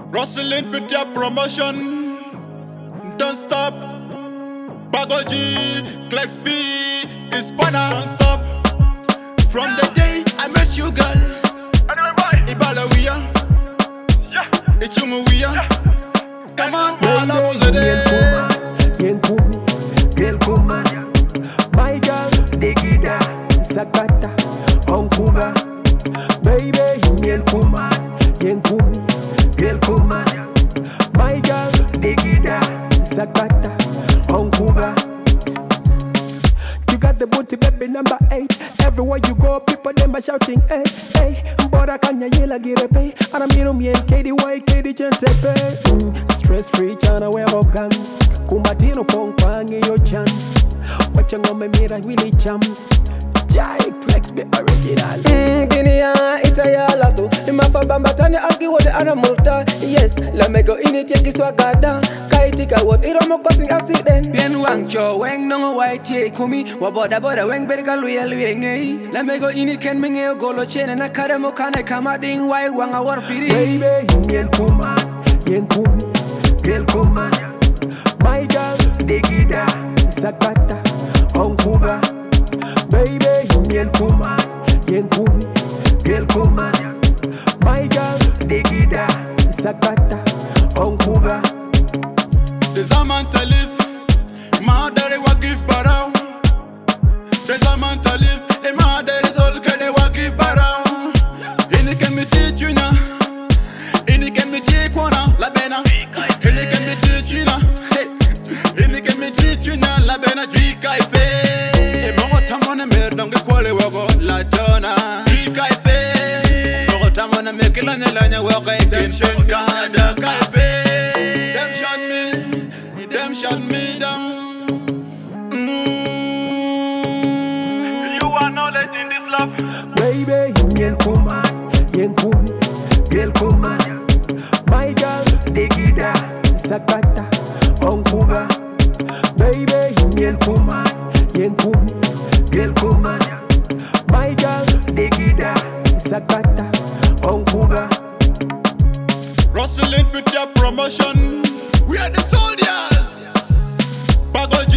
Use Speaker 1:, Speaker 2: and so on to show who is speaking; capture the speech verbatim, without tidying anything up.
Speaker 1: Rustling with your promotion. Don't stop. Bago G, Clex B, Hispana. Don't stop. From the day I met you, girl. Ibala we are. It's you we are. Come on, all I was there.
Speaker 2: Yenkumi, Yelkuma, my girl, Digida, Sakata, Onkuba, baby, Yelkuma, Yenkumi, Yelkuma, my girl, Digida, Sakata, Onkuba. You got the booty, baby, number eight. Everywhere you go, people them are shouting, hey, hey. Bora kanya yela girepe, aramiro mien, K D Y, K D Gentepe. Stress free, chana we hogan. Kumbatino pongpangi yo chan. Wacha ngome mira wili cham. Jai Clex be original.
Speaker 3: Mm, Guinea, itayala tu. Imafa bambatani algi wote anamulta. Yes, la mego init yengi swagada. Kaitika what iromo causing accident. Bien wangcho, weng nongo white ye kumi. Waboda boda weng berika luye luye ngei. La mego init ken menge golo chene na karemo kane kama ding wai wanga war piri.
Speaker 2: Baby, yen kuma, yen kumi, yen kuma. My girl, Digida, Sakata, Onkuba. Baby, yen kuma, yen kumi, yen kuma. My girl, Digida, Sakata, Onkuba.
Speaker 1: There's a man to live, my daddy wa give barao. There's a man to live, a my daddy's all kade wa give barao. Ini can me teach you now, ini can me teach you now, la bena. Ini can me teach you now, ini can me teach you now, la bena drika ipe. E mongo tamona mer donge kwale wago la tona. Drika ipe, mongo tamona mer kilanya lanya wago intention kada kaipe. Them shot me, them shot me down. Mm. You are knowledge in this love.
Speaker 2: Baby, yen kuma, yen kumi, yen kuma. My girl, Digida, Sakata, Onkuba. Baby, yen kuma, yen kumi, yen kuma. My girl, Digida, Sakata, Onkuba.
Speaker 1: Rustling with your promotion. We are the soldiers. Bago